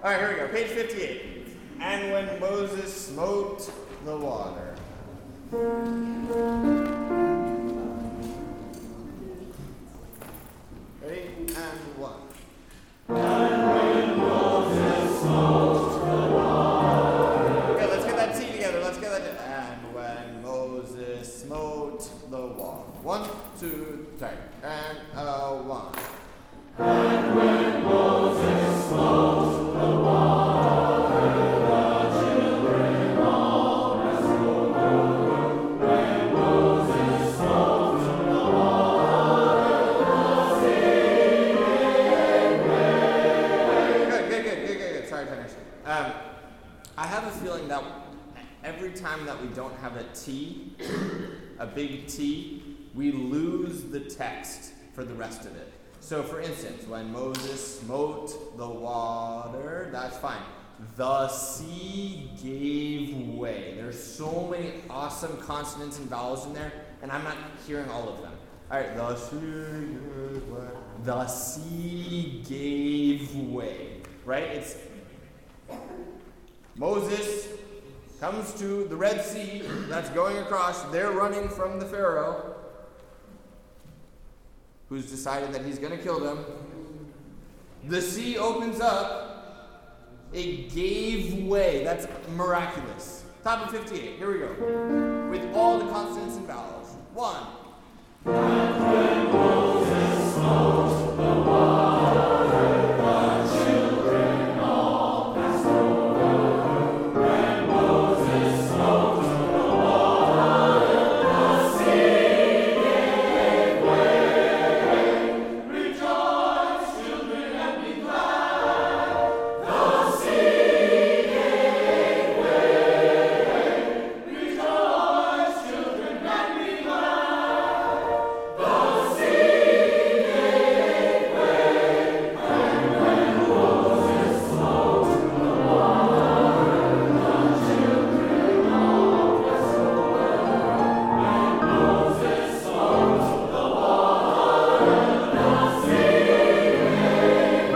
All right, here we go. Page 58. And when Moses smote the water. Ready? And one. And when Moses smote the water. Okay, let's get that T together. Let's get that. And when Moses smote the water. 1, 2, 3. And 1. And when Moses smote the water, the children all passed over. When Moses smote the water, the sea gave way. Good. Sorry, finish. I have a feeling that every time that we don't have a T, a big T, we lose the text for the rest of it. So for instance, when Moses smote the water, that's fine. The sea gave way. There's so many awesome consonants and vowels in there, and I'm not hearing all of them. All right, the sea gave way. The sea gave way, right? It's Moses comes to the Red Sea that's going across. They're running from the Pharaoh, who's decided that he's going to kill them. The sea opens up. It gave way. That's miraculous. Top of 58. Here we go. With all the consonants and vowels. 1. And when Moses smote the water, the children all passed over. When Moses smote the water, the sea gave way. Rejoice, children, and be glad. The sea gave way. Rejoice, children, and be glad. The sea gave way. And when Moses smote the water, the children all passed over. When Moses smote the water, the sea gave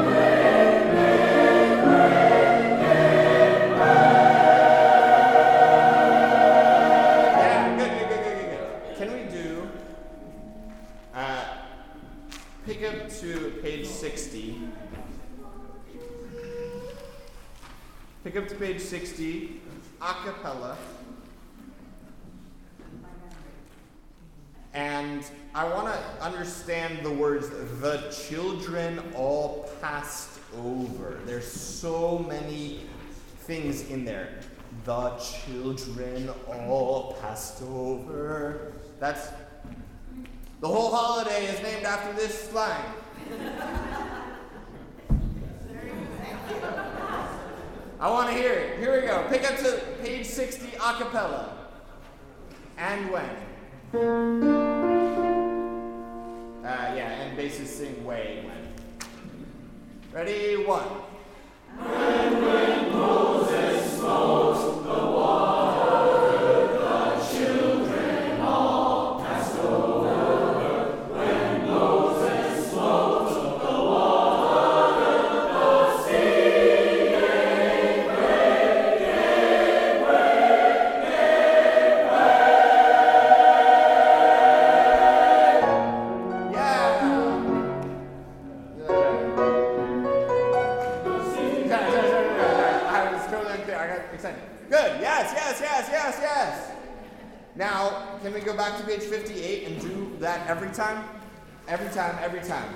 Yeah, good. Can we do, pick up to page 60. Pick up to page 60, a cappella. And I want to understand the words, the children all passed over. There's so many things in there. The children all passed over. That's, the whole holiday is named after this line. I want to hear it. Here we go. Pick up to page 60, a cappella. And when? And basses sing way when. Ready? 1. And when Moses smote the water, the children all passed over. When Moses smote the water, the sea gave way. I was totally unclear. I got excited. Good. Yes. Now, can we go back to page 58 and do that every time? Every time.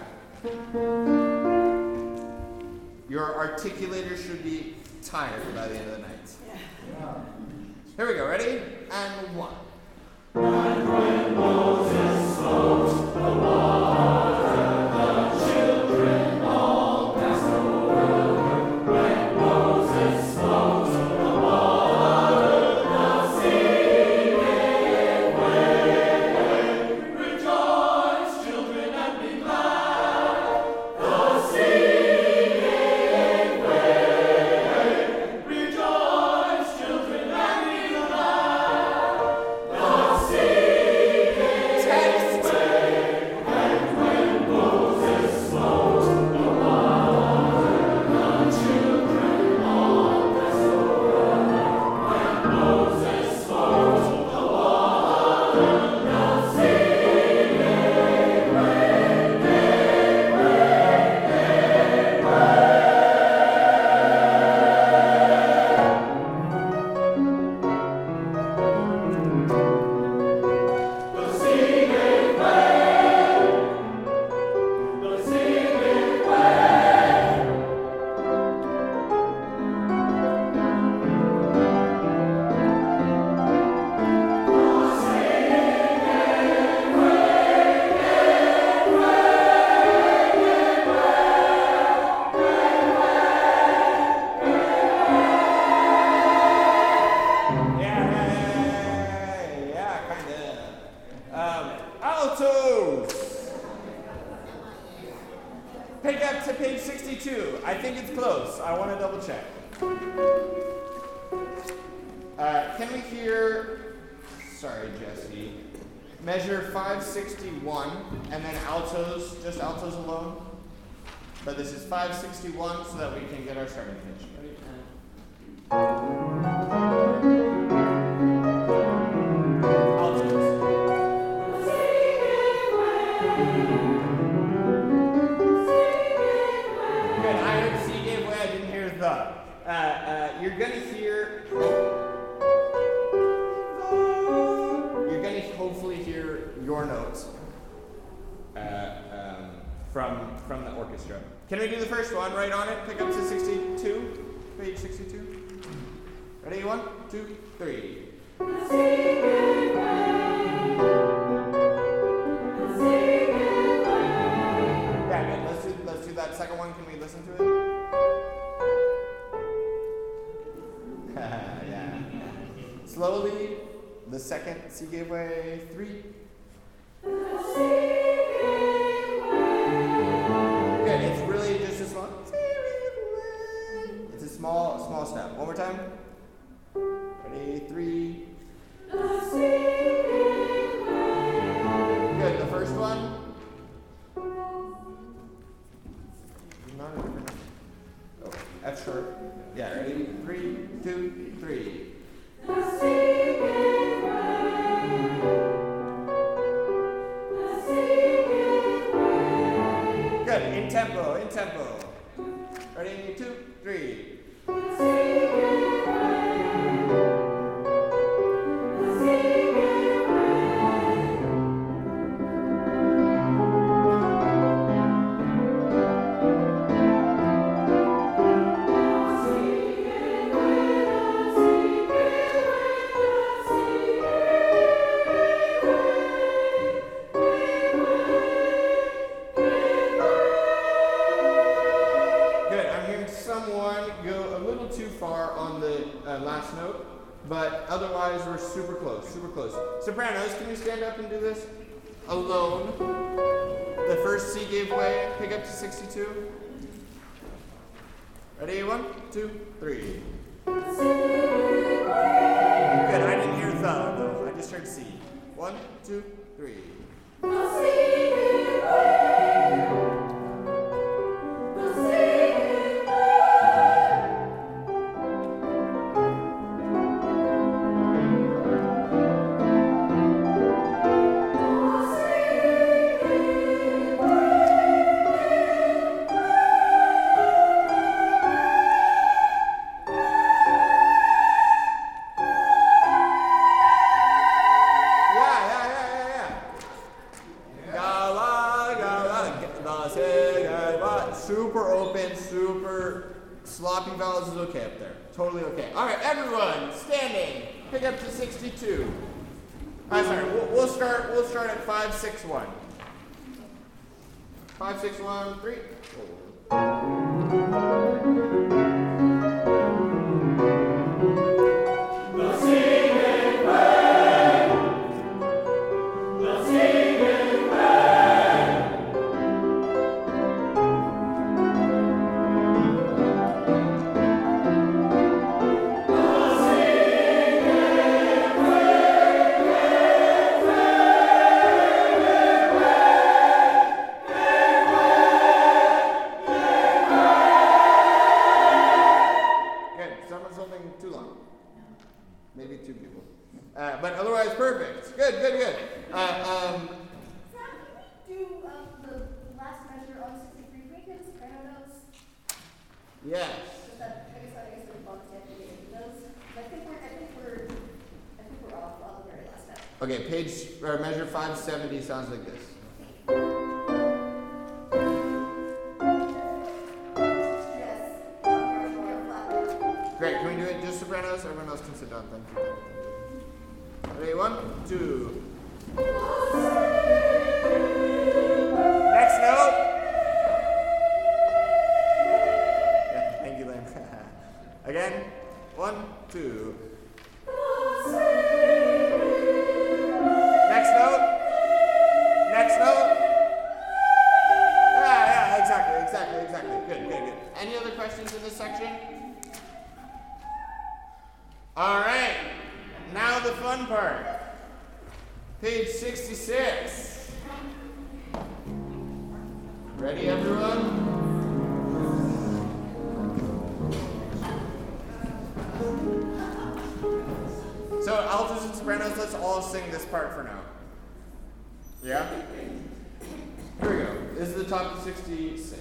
Your articulator should be tired by the end of the night. Here we go. Ready? And 1. And when Moses smote the water, the children all passed over. When Moses smote the water, the sea gave way. Rejoice, children, and be glad. The sea gave way. Rejoice, children, and be glad. The sea gave way. close. I want to double check. Can we hear, sorry, Jesse, measure 561 and then altos, just altos alone? But this is 561 so that we can get our starting pitch. Ready? Altos. Good, I heard C gave way, I didn't hear the. You're going to hear, hopefully hear your notes from the orchestra. Can we do the first one right on it? Pick up to 62, page 62. Ready? 1, 2, 3. Yeah, good. Let's do that second one. Can we listen to it? Yeah. Slowly. The second C gave way. 3. Good. It's really just a small. It's a small step. One more time. Ready? 3. Good. The first one. Oh, F sharp. Yeah. Ready? 3, 2, 3. Good, in tempo. Ready, 2, 3. Last note, but otherwise we're super close. Sopranos, can you stand up and do this alone? The first C gave way, pick up to 62. Ready? 1, 2, 3. Good, I didn't hear the though, I just heard C. 1, 2, 3. Super open, super sloppy vowels is okay up there. Totally okay. All right, everyone, standing. Pick up to 62. Sorry, we'll start at 561. 561, 3. Maybe 2 people. But otherwise, perfect. Good. Sam, can we do the last measure on 63? Can we get soprano notes? Yes. I guess we're both getting those. I think we're off on the very last note. Okay, measure 570 sounds like this. Great, can we do it just sopranos? Everyone else can sit down. Thank you. Ready, 1, 2. Next note. Yeah, thank you, Lynn. Again, 1, 2. Next note. Yeah, exactly. Good. Any other questions in this this section? All right, now the fun part. Page 66. Ready, everyone? So altos and sopranos, let's all sing this part for now. Yeah? Here we go. This is the top of 66.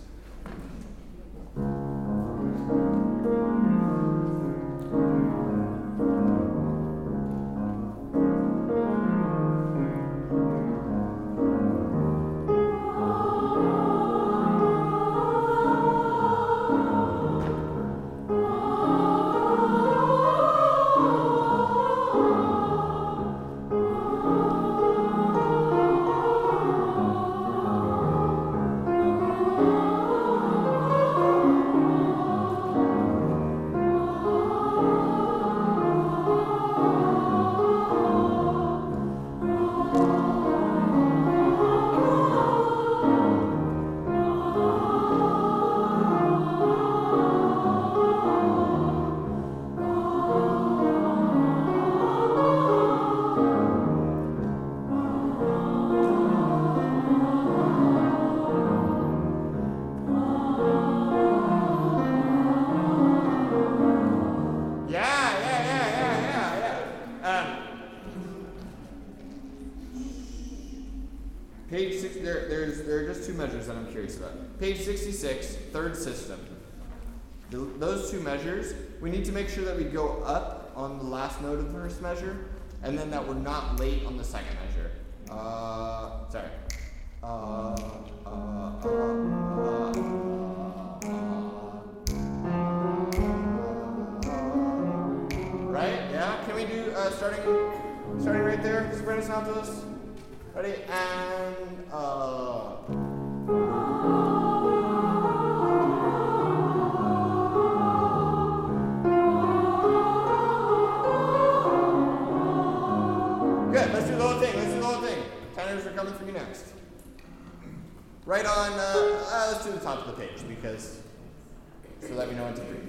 Page 6, there are just two measures that I'm curious about. Page 66, third system. Those two measures, we need to make sure that we go up on the last note of the first measure, and then that we're not late on the second measure. Sorry. Right? Yeah? Can we do starting right there? Sopranos and altos. Ready? And good. Let's do the whole thing. Tenors are coming for you next. Right on. Let's do the top of the page because so that we know what to breathe.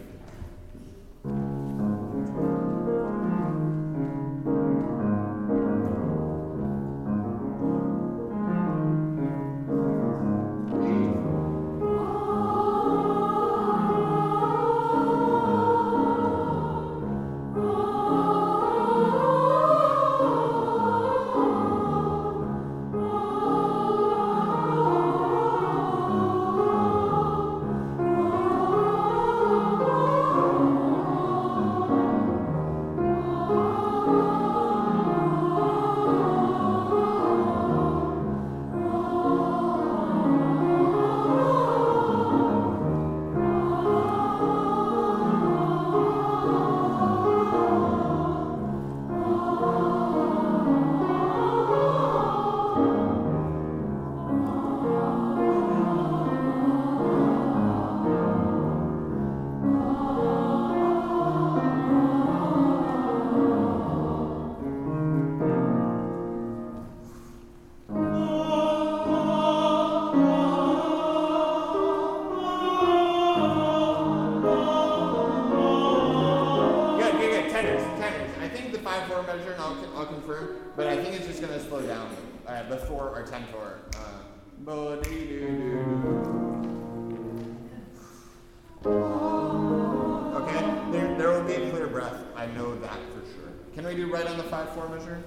Measure, and I'll confirm, but I think it's just going to slow down before our 10/4. Okay, there will be a clear breath. I know that for sure. Can we do right on the 5/4 measure?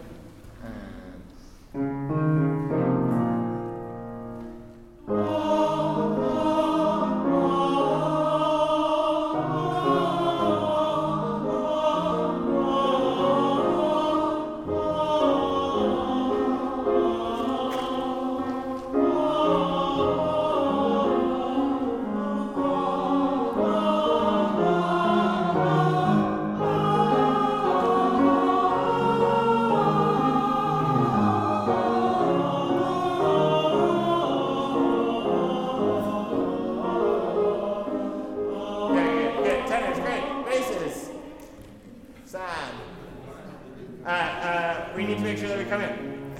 We need to make sure that we come in.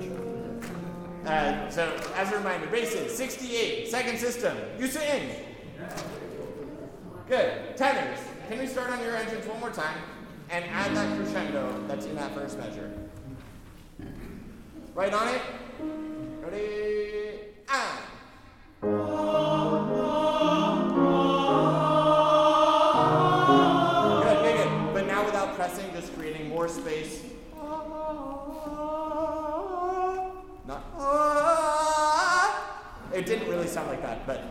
So, as a reminder, basses, 68, second system, you sing. Good. Tenors, can we start on your entrance one more time and add that crescendo that's in that first measure? Right on it. Ready? And. Good, good, good. But now without pressing, just creating more space. Not. It didn't really sound like that, but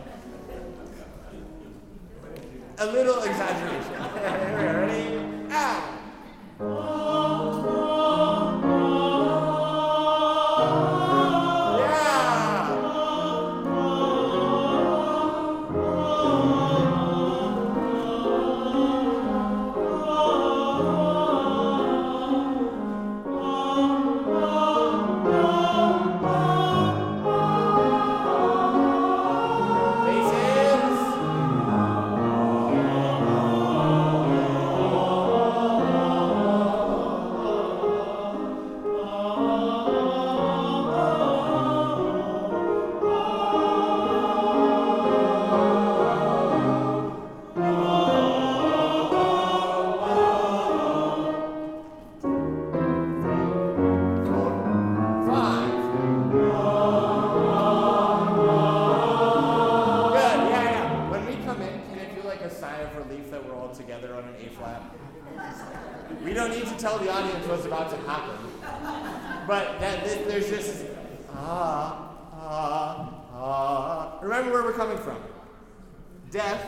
a little exaggeration. Ready? And. We don't need to tell the audience what's about to happen. But there's just, Remember where we're coming from. Death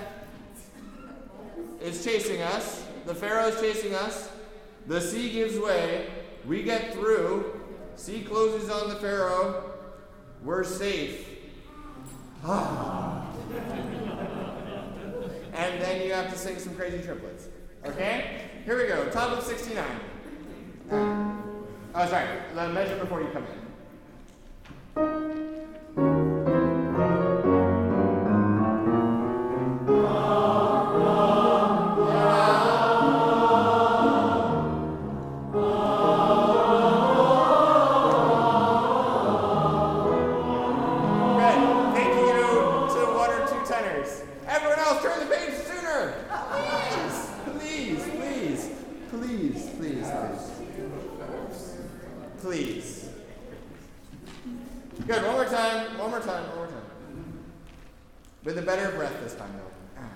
is chasing us. The Pharaoh is chasing us. The sea gives way. We get through. Sea closes on the Pharaoh. We're safe. And then you have to sing some crazy triplets. Okay? Here we go. Top of 69. Oh, sorry. The measure before you come in. Please. Good, one more time. With a better breath this time, though.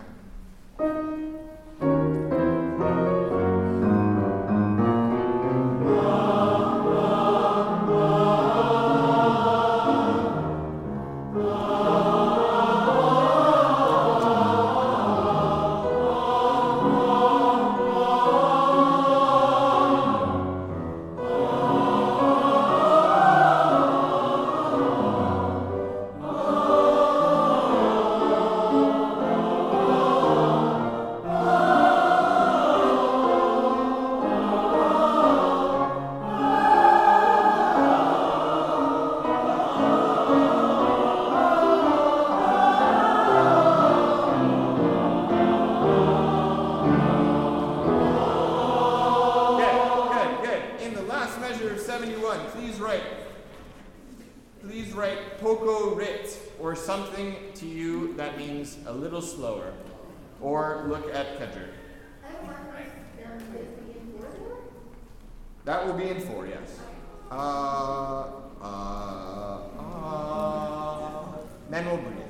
Please write poco rit, or something to you that means a little slower. Or look at Kedger. That will be in 4, yes. Then we'll breathe.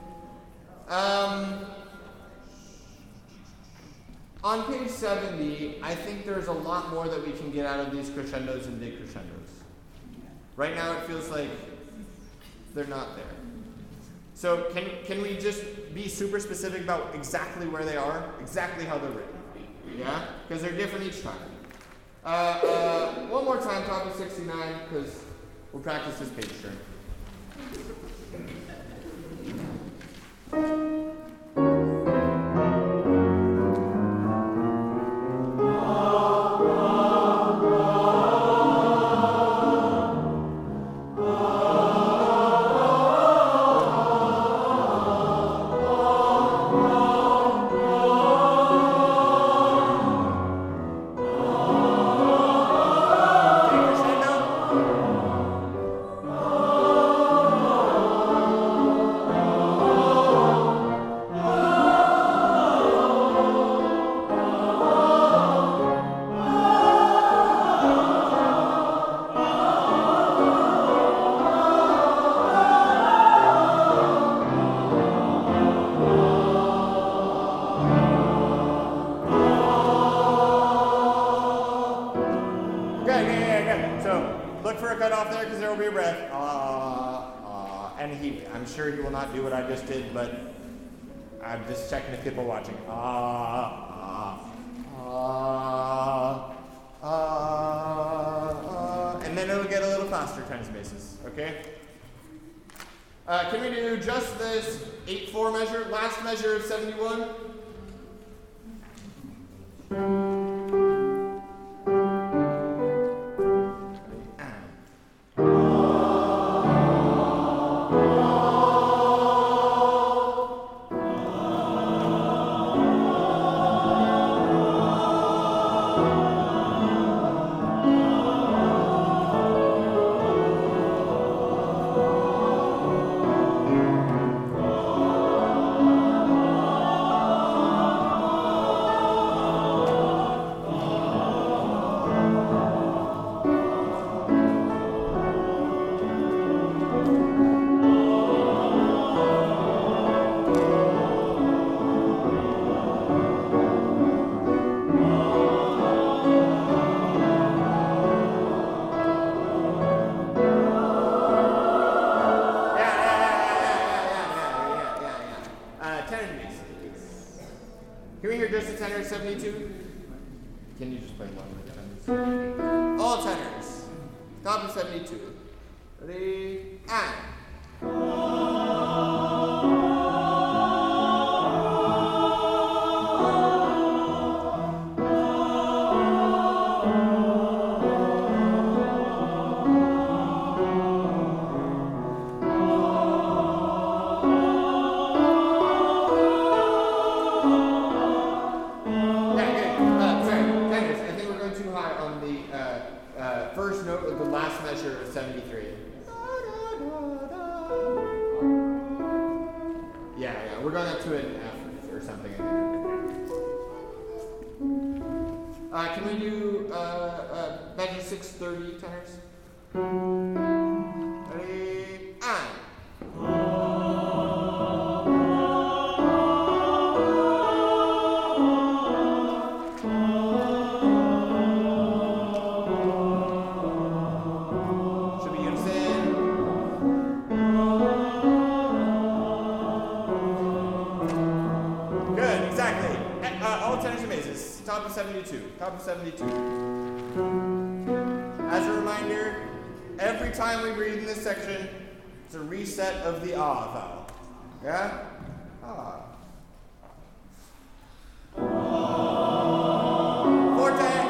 On page 70, I think there's a lot more that we can get out of these crescendos and decrescendos. Right now it feels like they're not there. So can we just be super specific about exactly where they are, exactly how they're written? Yeah? Because they're different each time. One more time, top of 69, because we'll practice this page turn. and I'm sure he will not do what I just did, but I'm just checking if people are watching. And then it'll get a little faster, tense basses, okay? Can we do just this 8/4 measure, last measure of 71? Can we hear just the tenor 72? Can you just play one with the tenors? All tenors. Top of 72. Ready? And. First note of the last measure of 73. Yeah, we're going up to an F or something. Can we do measure 630 tenors? Ready? And. All tenors and basses. Top of 72. Top of 72. As a reminder, every time we read in this section, it's a reset of the ah vowel. Yeah? Ah. Forte.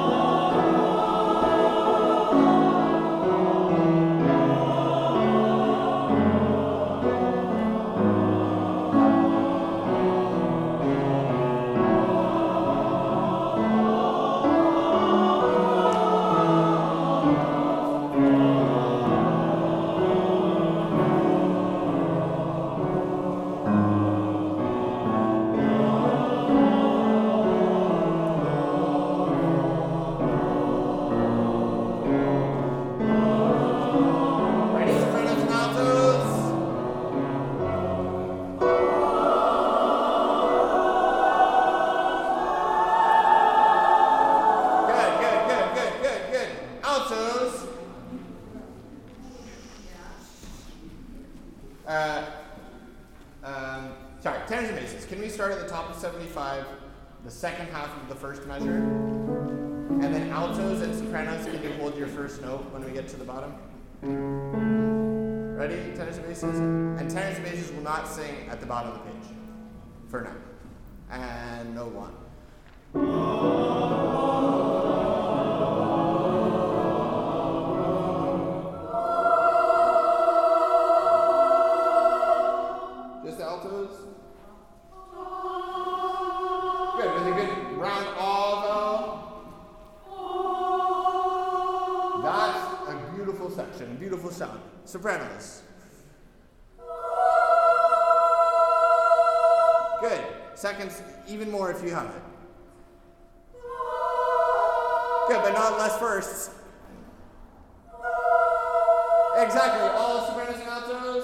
Sorry, tenors and basses. Can we start at the top of 75, the second half of the first measure? And then altos and sopranos, can you hold your first note when we get to the bottom? Ready, tenors and basses? And tenors and basses will not sing at the bottom of the page. For now. And no one. Just the altos. Good, with a good round ah vowel. That's a beautiful section, beautiful sound. Sopranos. Good. Seconds, even more if you have it. Good, but not less firsts. Exactly, all sopranos and altos.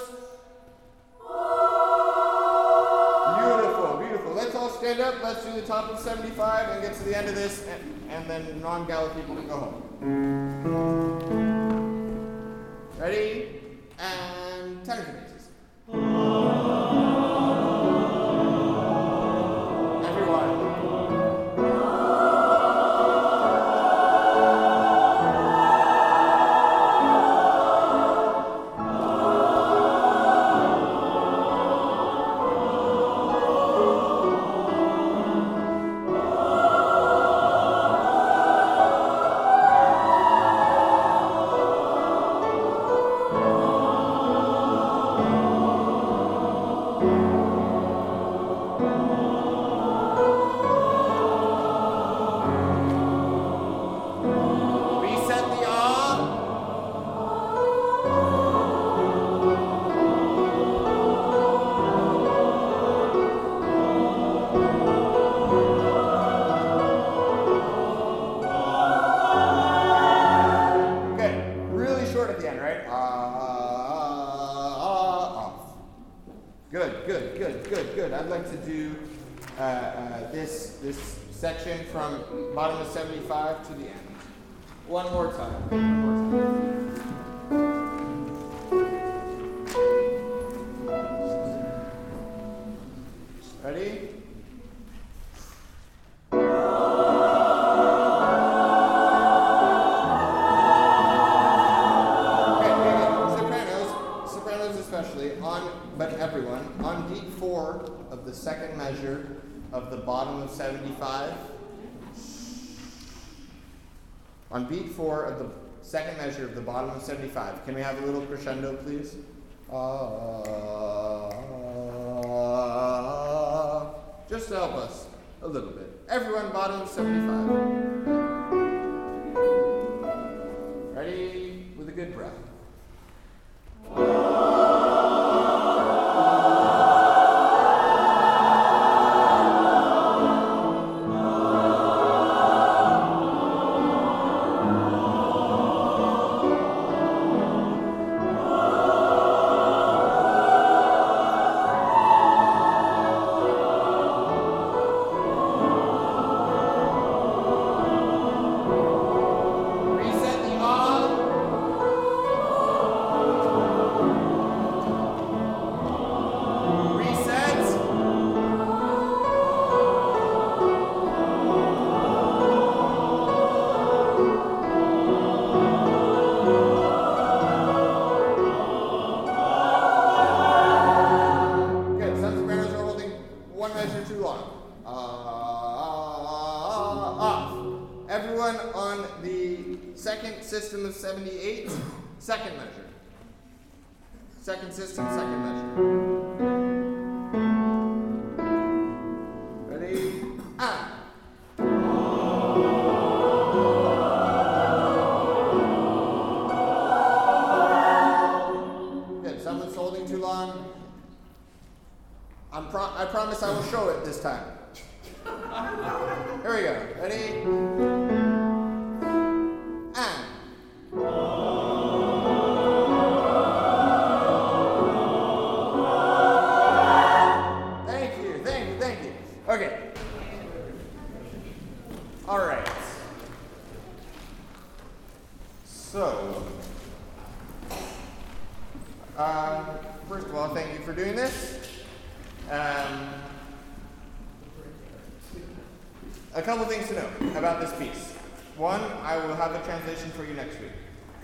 Beautiful, beautiful. Let's all stand up. Let's do the top of 75 and get to the end of this, and then non-gala people can go home. Ready? And tenors. I'd like to do this section from bottom of 75 to the end. One more time. Ready? Sopranos especially, but everyone, on beat 4 of the second measure of the bottom of 75. On beat 4 of the second measure of the bottom of 75. Can we have a little crescendo, please? Just to help us a little bit. Everyone, bottom of 75. Ready? With a good breath. Everyone on the second system of 78, second measure. Second system, second measure. Ready? Good. Someone's holding too long. I promise I will show it this time. Here we go. Ready? Thank you. Okay. All right. So, first of all, thank you for doing this. A couple things to know about this piece. One, I will have a translation for you next week.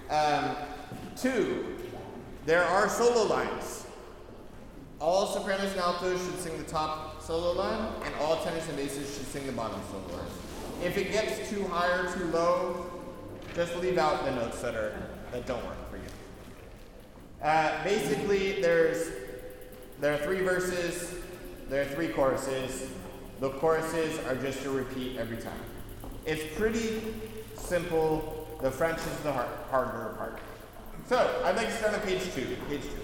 Two, there are solo lines. All sopranos and altos should sing the top solo line, and all tenors and basses should sing the bottom solo line. If it gets too high or too low, just leave out the notes that don't work for you. Basically, there are 3 verses, there are 3 choruses. The choruses are just a repeat every time. It's pretty simple. The French is the harder part. So, I'd like to start on page 2. Page 2.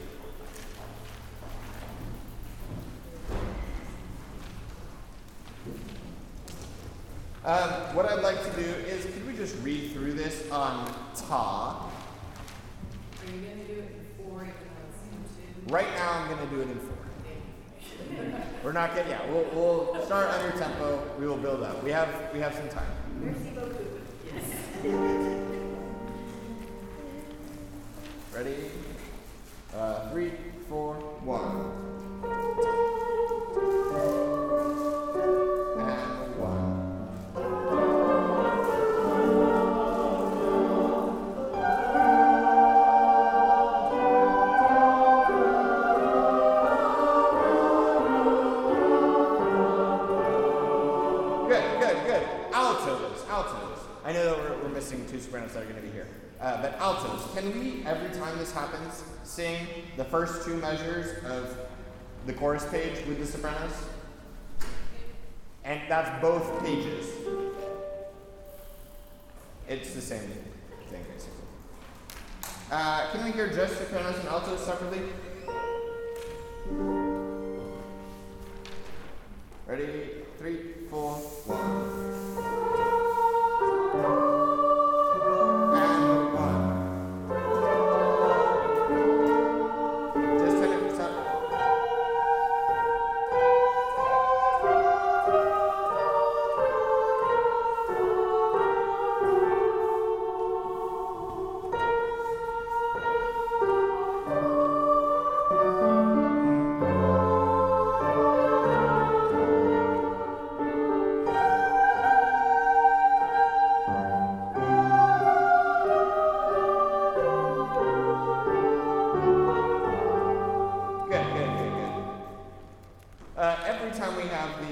What I'd like to do is, could we just read through this on ta? Are you going to do it in 4 even though it's in 2? Right now, I'm going to do it in 4. We're not getting, we'll start under tempo. We will build up. We have some time. Merci beaucoup. Yes. Ready? 3, 4, 1. And 1. Good. Altos. I know that we're missing 2 sopranos that are going to be here. But altos, can we, every time this happens, sing the first 2 measures of the chorus page with the sopranos? And that's both pages. It's the same thing, basically. Can we hear just sopranos and altos separately? Ready? 3, 4, 1.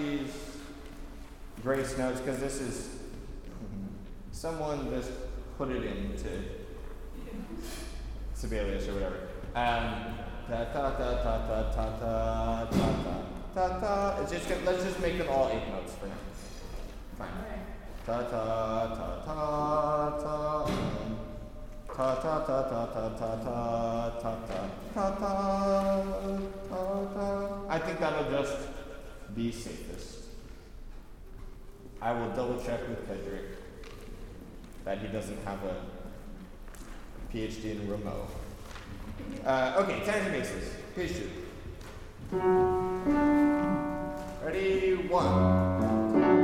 these grace notes because this is someone just put it into Sibelius or whatever. Ta ta ta ta ta ta ta ta ta ta. It's just let's just make them all 8 notes for now. Fine. Ta ta ta ta ta. Ta ta ta ta ta ta ta ta ta ta ta. I think that'll just be safest. I will double check with Frederick that he doesn't have a PhD in Ramo. Okay, tenors and basses. Page 2. Ready? 1.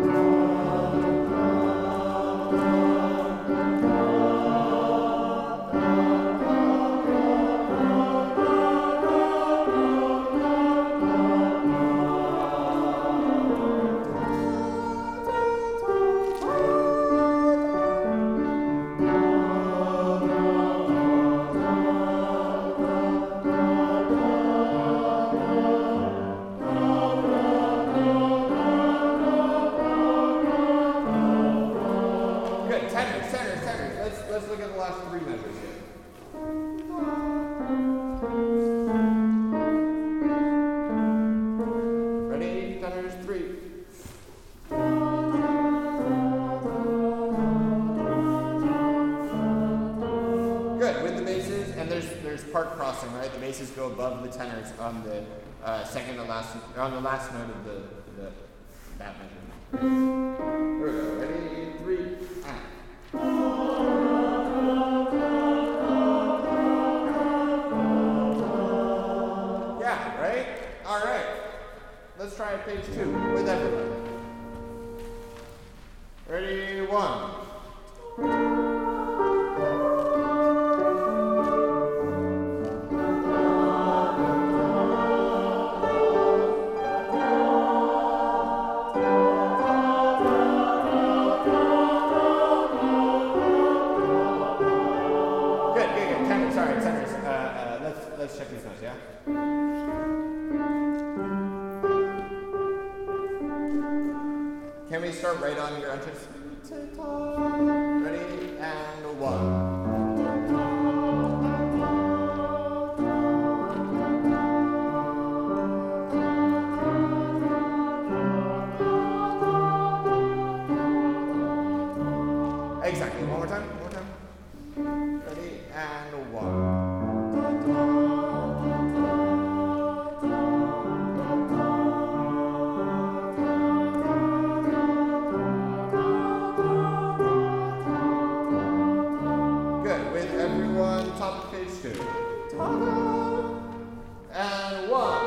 Let's look at the last 3 measures here. Ready? Tenors 3. Good. With the basses, and there's part crossing, right? The basses go above the tenors on the the last note of that measure. Here we go. Ready? 3. Yeah, right? All right. Let's try it page 2 with everybody. Ready? 1. Let's check these notes, yeah? Can we start right on your entrance? Ready? And 1. Exactly. One more time. Ready? And 1. And 1.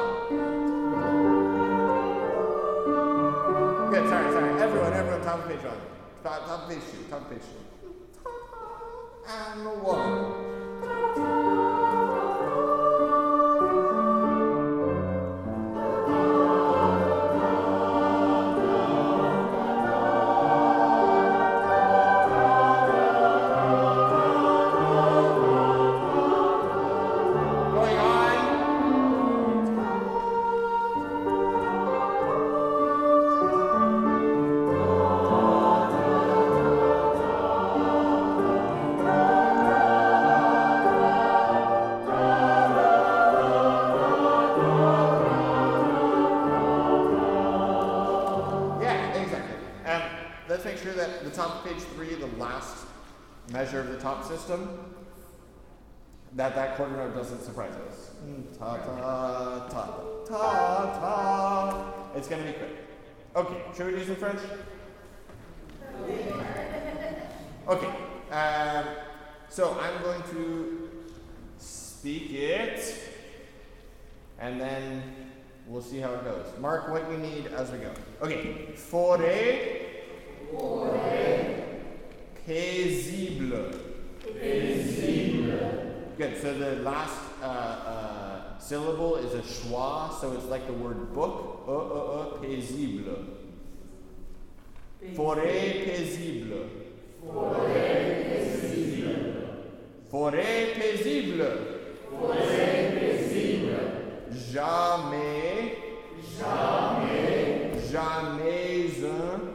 Good, sorry. Everyone, top of page 1. Top of page 2. And 1. Let's make sure that the top of page 3, the last measure of the top system, that quarter note doesn't surprise us. Ta ta ta ta ta. It's going to be quick. Okay, should we do some French? Okay, so I'm going to speak it, and then we'll see how it goes. Mark what you need as we go. Okay, forêt. Paisible. Good. So the last syllable is a schwa, so it's like the word book. Paisible. Forêt paisible. Forêt paisible. Jamais. jamais un.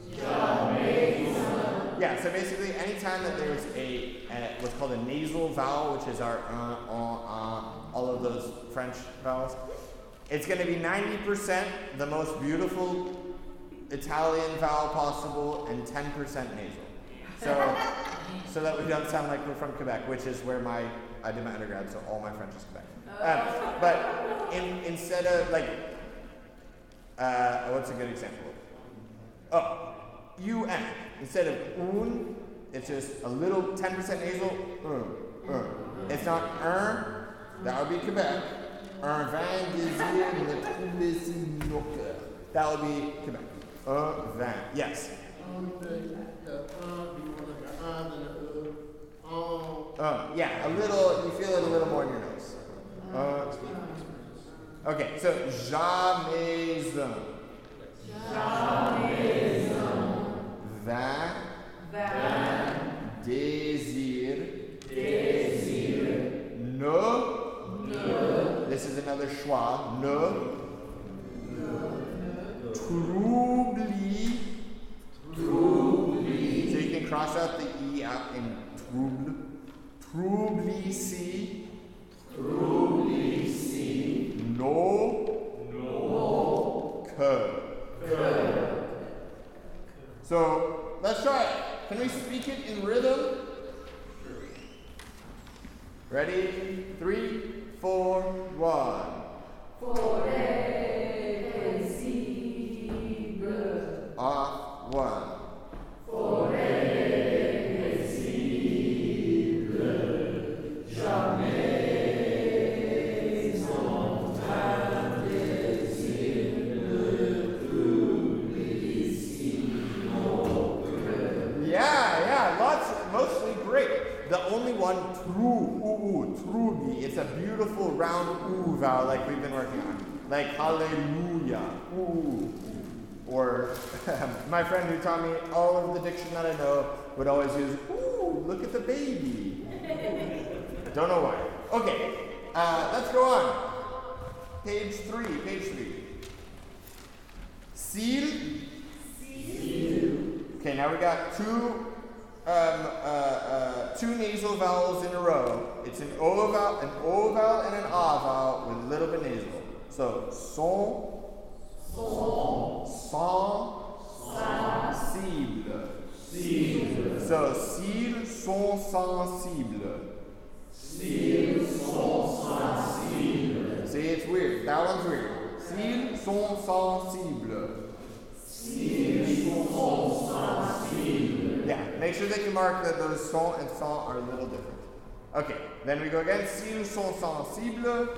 Yeah, so basically anytime that there's what's called a nasal vowel, which is our all of those French vowels, it's going to be 90% the most beautiful Italian vowel possible and 10% nasal. So that we don't sound like we're from Quebec, which is where I did my undergrad, so all my French is Quebec. But instead of like, what's a good example? Oh, UN. Instead of un, it's just a little 10% nasal. It's not that would be Quebec. Un vin désir ne trouver si nos cœurs. That would be Quebec. Un vin. Yes. Yeah, a little, you feel it a little more in your nose. Okay, so jamais un. Vin, désir, ne, this is another schwa, ne, troubli, so you can cross out the E out in trouble, troublissy, no, que. So let's try it. Can we speak it in rhythm? Ready? 3, 4, 1. Off 1. The only one, truly, it's a beautiful round oo vowel like we've been working on. Like hallelujah, ooh. Or my friend who taught me all of the diction that I know would always use, ooh, look at the baby. I don't know why. Okay, let's go on. Page 3. Seal. Okay, now we got two nasal vowels in a row. It's an O vowel, and an A vowel with a little bit nasal. So son, sensible. So cils sont sensibles. See, it's weird. That one's weird. Cils sont sensibles. Yeah, make sure that you mark that those son and son are a little different. Okay, then we go again. Cils sont sensibles.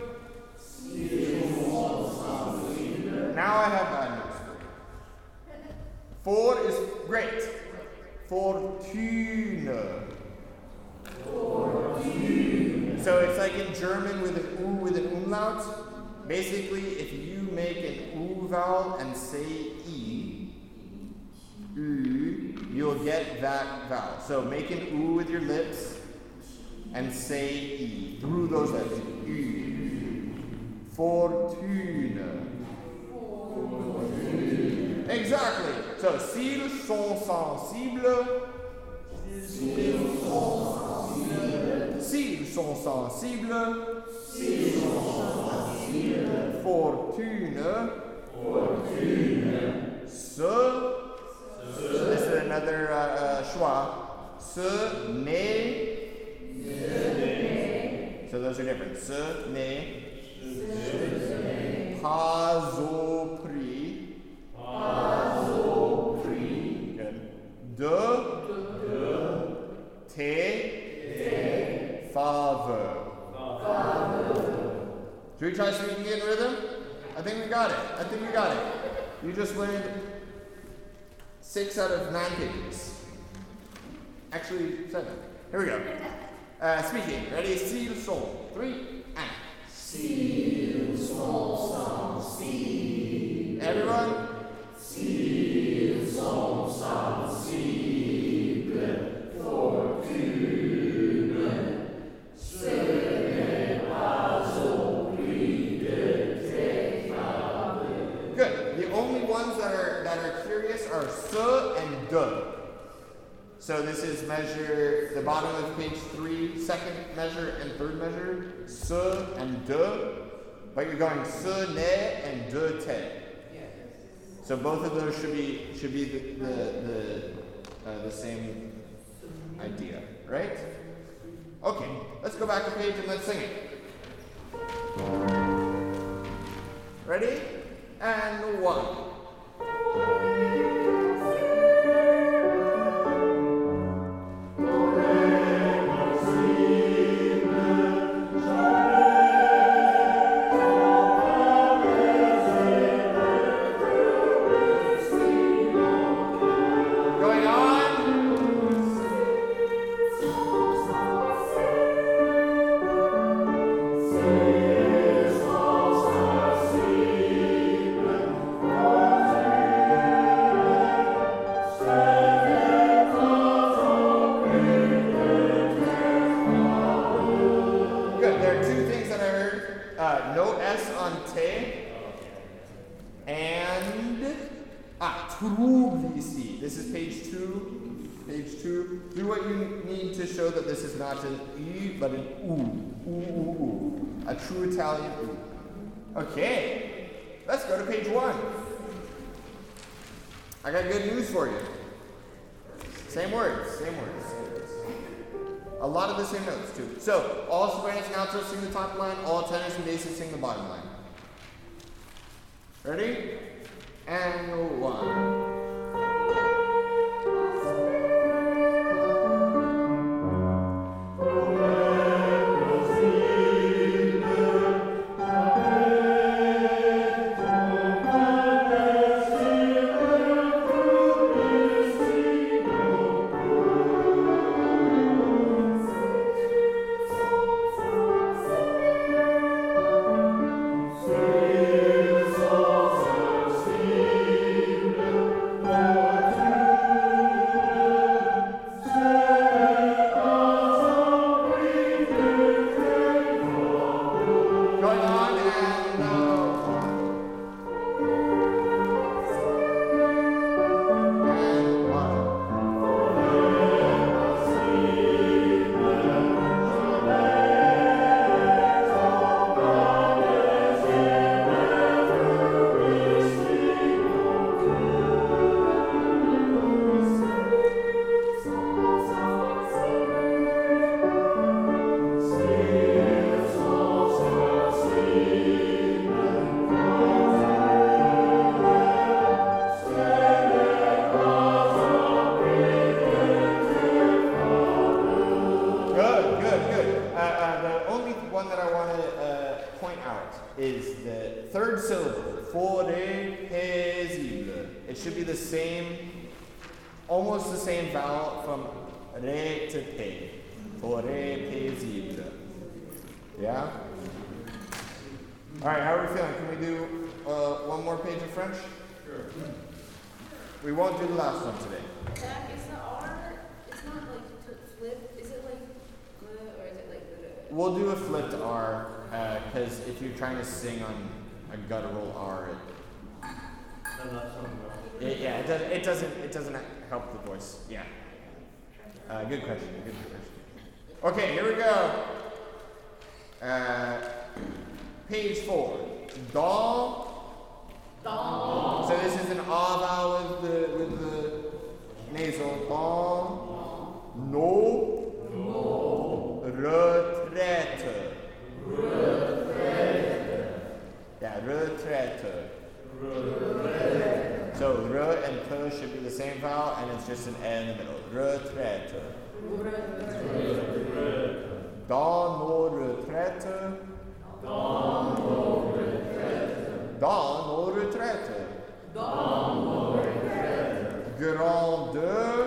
Now I have bad news for you. 4 is great. Fortune. So it's like in German with an U with an umlaut. Basically, if you make an U vowel and say E, U, you'll get that vowel. So make an U with your lips and say E through those lips. U. Fortune. Exactly. So, cils sont sensibles. Cils sont sensibles. Fortune. This is another schwa. Ce n'est. So those are different. Ce n'est pas au prix. Good. De tes faveurs. Should we try speaking in rhythm? I think we got it. You just learned 6 out of 9 pages. Actually, 7. Here we go. Speaking. Ready? Cils sont. 3 and. Cils sont sensibles. Everyone? Cils sont sensibles. Fortune. Ce n'est pas au prix de tes faveurs. Good. The only ones that are de. So this is measure, the bottom of page 3, second measure and third measure, se and de, but you're going se, ne, and de, te. So both of those should be the same idea, right? Okay, let's go back a page and let's sing it. Ready? And 1. This is page 2. Page 2. Do what you need to show that this is not an E, but an oo. Ooh. A true Italian oo. Okay. Let's go to page 1. I got good news for you. Same words. A lot of the same notes, too. So, all sopranos and altos sing the top line, all tenors and basses sing the bottom line. Ready? And 1. Almost the same vowel from re to pe. For re paisible. Yeah? Alright, how are we feeling? Can we do one more page of French? Sure. We won't do the last one today. Zach, is the R, it's not like to flip, is it like or is it like We'll do a flipped R, because if you're trying to sing on a guttural R, it doesn't help the voice. Yeah. Good question. Okay, here we go. Page 4. Do. So this is an ah vowel with the nasal. Do. No. Retraite. Yeah, retraite. So re and te should be the same vowel, and it's just an e in the middle. Retraite. Dans nos retraites. Dans nos retraites. Grand deux.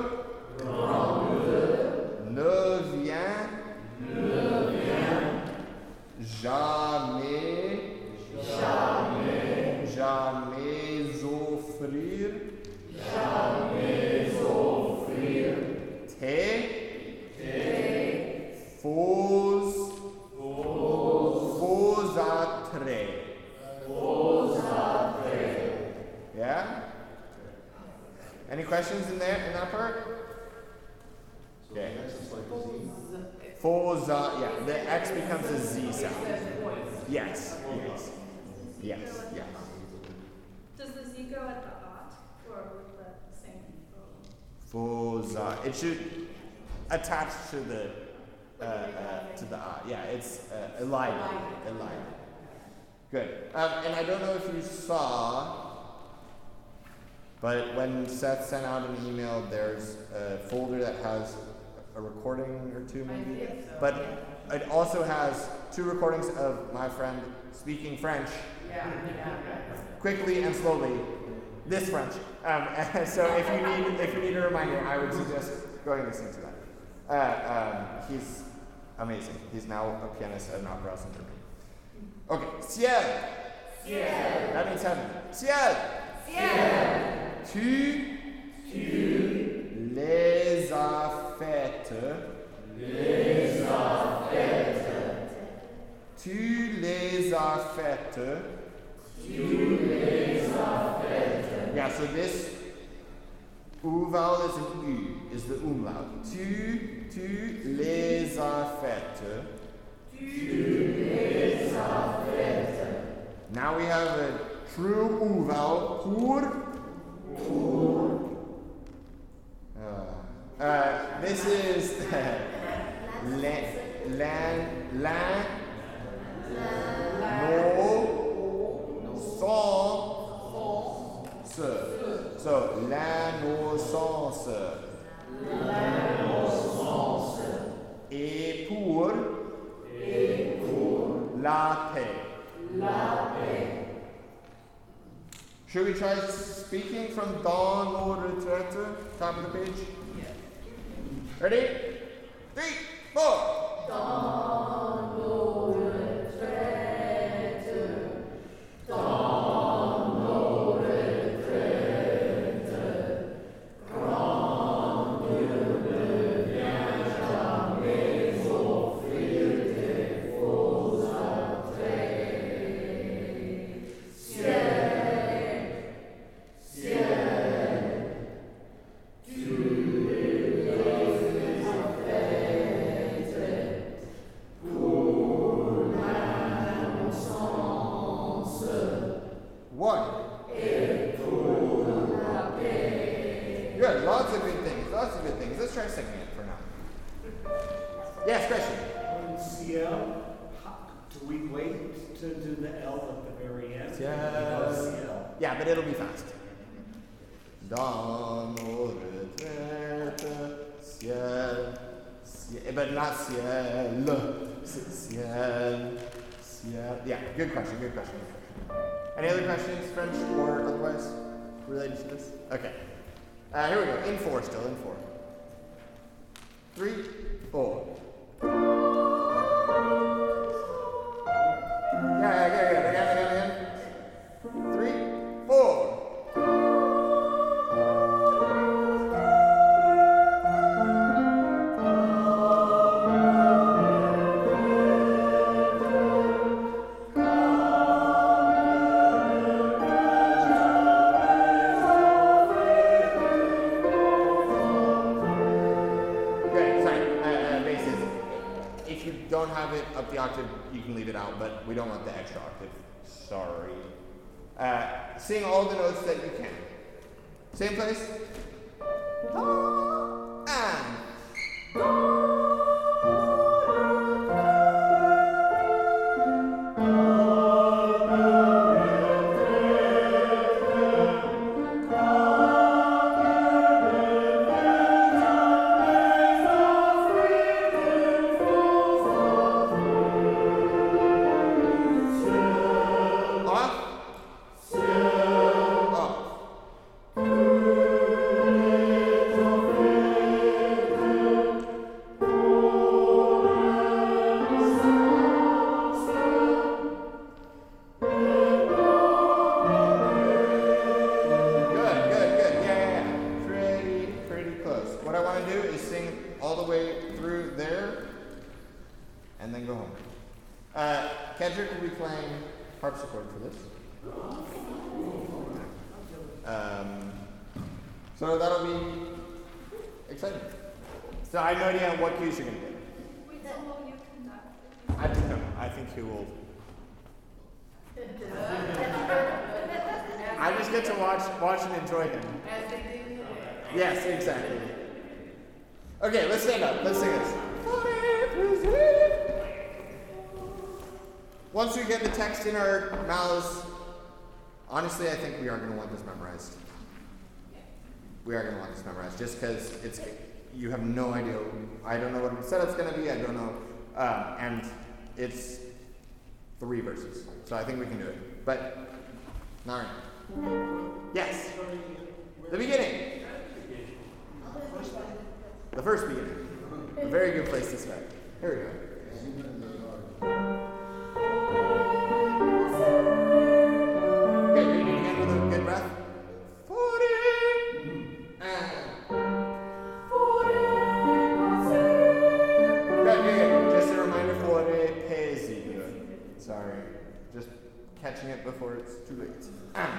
Ne vient. Jamais offrir. Faux attrait. Yeah? Any questions in that part? So Okay. X is like a Z. Forza, yeah, the X becomes a Z sound. Yes. Does the Z go at the ot or with the same Forza. It should attach to the yeah, it's elide. Good. And I don't know if you saw, but when Seth sent out an email, there's a folder that has a recording or two maybe. But it also has 2 recordings of my friend speaking French. Quickly and slowly. This French. So if you need a reminder, I would suggest going and listening to that. He's amazing. He's now a pianist at an opera house in Germany. Okay, ciel. That means heaven. Ciel. Tu les as faites. Tu les as faites. Yeah, so this U vowel is an U, is the umlaut. Tu les as faites. Now we have a true U vowel. Pour. This is So, l'innocence. Et pour la paix. Should we try speaking from Dans nos retraites? Top of the page? Yeah. Ready? 3, 4. Dans nos retraites. Good, lots of good things. Let's try singing it for now. Yes, question. Ciel, do we wait to do the L at the very end? Ciel. Yeah, but it'll be fast. Dans nos retraites, ciel, but not ciel. Ciel. Yeah, good question. Any other questions, French or otherwise, related to this? Okay. Here we go. In 4 still, in 4. 3, 4. Yeah, good. Again. 3, 4. Up the octave, you can leave it out, but we don't want the extra octave. Sorry. Sing all the notes that you can. Same place. And. Kedrick will be playing harpsichord for this. So that'll be exciting. So I have no idea what cues you're going to do. Wait, so will you conduct? I don't know. I think he will. I just get to watch and enjoy him. Yes, exactly. Okay, let's stand up. Let's sing this. Once we get the text in our mouths, honestly, I think we are going to want this memorized. We are going to want this memorized, just because you have no idea. I don't know what the setup's going to be. I don't know, and it's 3 verses, so I think we can do it. But not right now. Yes. The beginning. The first beginning. A very good place to start. Here we go. Okay, reading again with a good breath. 40. Good. Just a reminder for pesi. Sorry. Just catching it before it's too late. And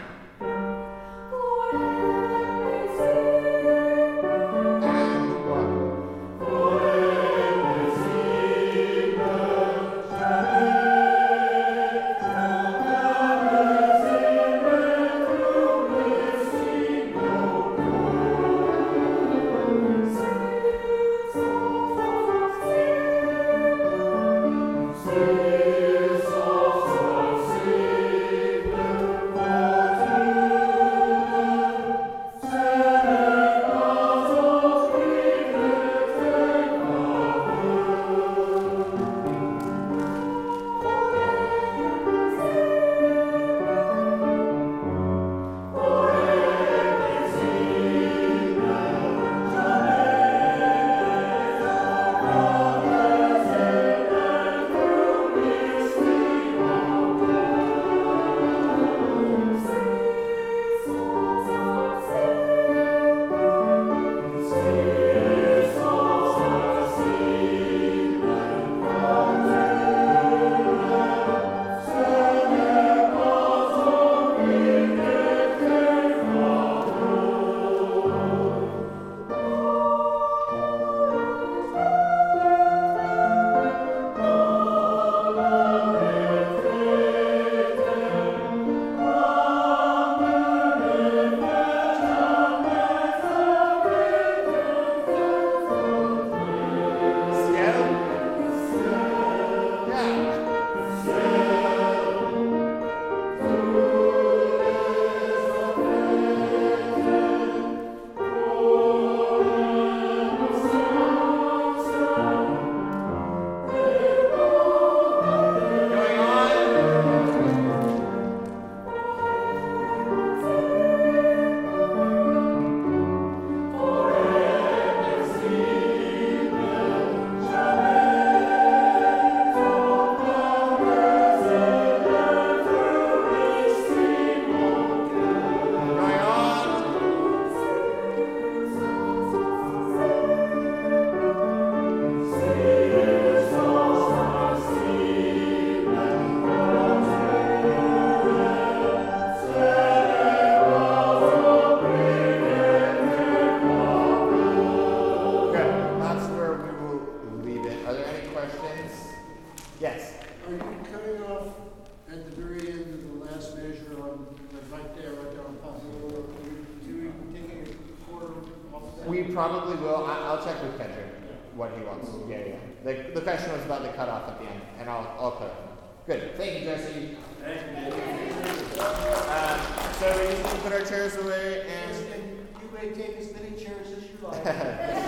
'Cause you may take as many chairs as you like.